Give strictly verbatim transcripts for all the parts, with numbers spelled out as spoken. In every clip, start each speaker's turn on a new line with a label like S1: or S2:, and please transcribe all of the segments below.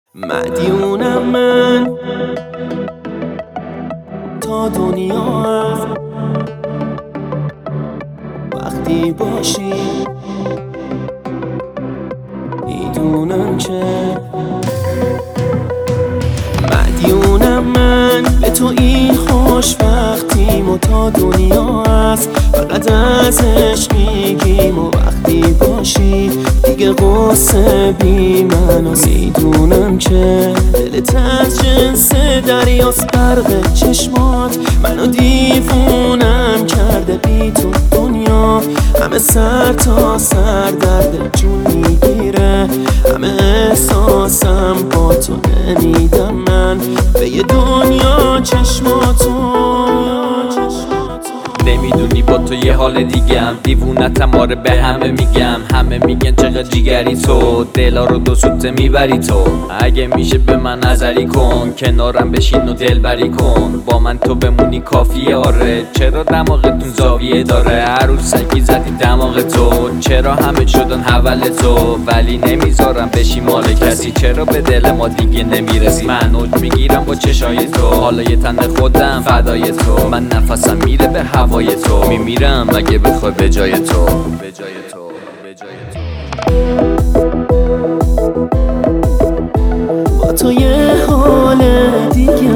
S1: مدیونم من تا دنیا هست وقتی باشی میدونم که مدیونم من به تو این خوشبختیم و تا دنیا هست فقط ازش میگیم و وقتی باشی دیگه قصه بی من و میدونم که دلت از جنس دریاست برق چشمات منو دیوونم کرده بی تو دنیا همه سر تا سر درد جون میگیره همه احساسم با تو نمیدم من به یه دنیا چشماتو
S2: نمیدونی با تو یه حال دیگم دیوونتم آره به همه میگم همه میگن چقدر جیگری تو دلا رو دو سوته میبری تو اگه میشه به من نظری کن کنارم بشین و دلبری کن با من تو بمونی کافیه آره چرا دماغتون زاویه داره عروسکی زدی دماغ تو چرا همه شدن حول تو ولی نمیذارم بشی مال کسی چرا به دل ما دیگه نمیرسی من اوج میگیرم با چشای تو حالا یه تن خودم فدای تو من نفسم میره به هوای تو میمیرم اگه بخوای به جای تو به جای تو به جای تو
S1: با تو یه حال دیگه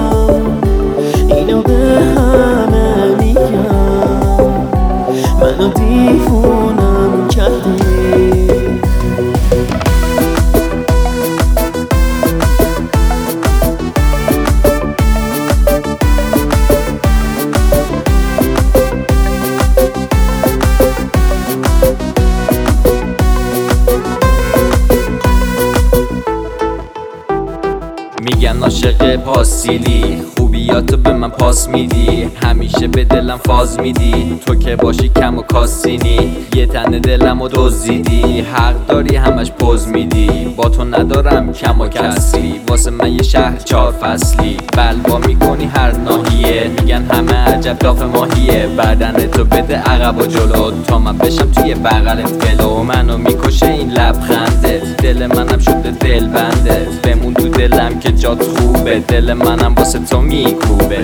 S1: اینو به همه میگم منو دیوونم کردی
S2: میگن عاشق پاسیلی خوبیاتو به من پاس میدی همیشه به دلم فاز میدی تو که باشی کم و کاسینی یه تن دلم و دزدیدی حق داری همش پوز میدی با تو ندارم کم و کسری واسه من یه شهر چهار فصلی بلوا میکنی هر ناحیه میگن همه عجب داف ماهیه بدن تو بده عقب و جلو تا من بشم توی بغلت ولو منو میکشه این لبخندت دل منم شده دل بندت بمون تو دلم که جات خوبه دل منم واسه تو میکوبه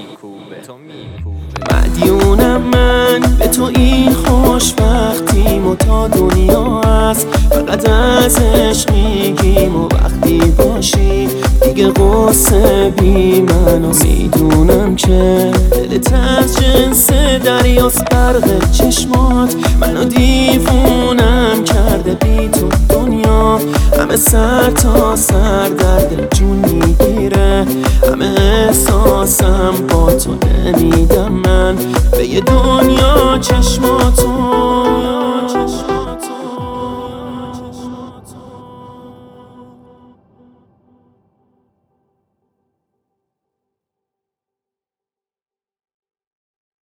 S1: مدیونم من به تو این خوشبختیم و تا دنیا هست فقط ازش میگیم و وقتی باشی دیگه قصه بی من و میدونم که دلت از جنس دریاست برق چشمات منو دیوونم کرده بی تو دنیا همه سر تا سر درد جون میگیره همه احساسم با تو نمیدم من به یه دنیا چشماتو